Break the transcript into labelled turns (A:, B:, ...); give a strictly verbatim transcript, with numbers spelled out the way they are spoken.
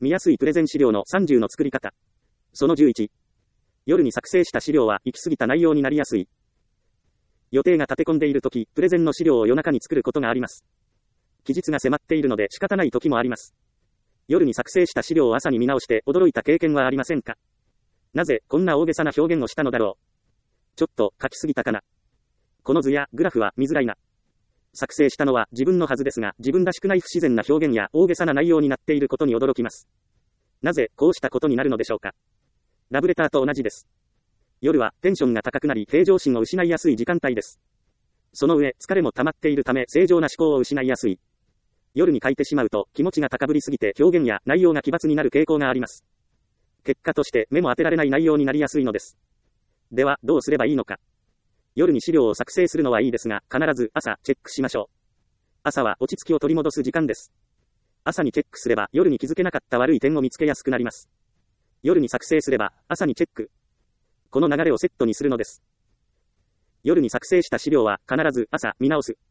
A: 見やすいプレゼン資料のさんじゅうの作り方。そのじゅういち。夜に作成した資料は行き過ぎた内容になりやすい。予定が立て込んでいるとき、プレゼンの資料を夜中に作ることがあります。期日が迫っているので仕方ない時もあります。夜に作成した資料を朝に見直して驚いた経験はありませんか？なぜこんな大げさな表現をしたのだろう。ちょっと書きすぎたかな。この図やグラフは見づらいな。作成したのは自分のはずですが、自分らしくない不自然な表現や大げさな内容になっていることに驚きます。なぜこうしたことになるのでしょうか。ラブレターと同じです。夜はテンションが高くなり平常心を失いやすい時間帯です。その上、疲れも溜まっているため正常な思考を失いやすい。夜に書いてしまうと気持ちが高ぶりすぎて表現や内容が奇抜になる傾向があります。結果として目も当てられない内容になりやすいのです。では、どうすればいいのか。夜に資料を作成するのはいいですが、必ず朝チェックしましょう。朝は落ち着きを取り戻す時間です。朝にチェックすれば夜に気づけなかった悪い点を見つけやすくなります。夜に作成すれば朝にチェック。この流れをセットにするのです。夜に作成した資料は必ず朝見直す。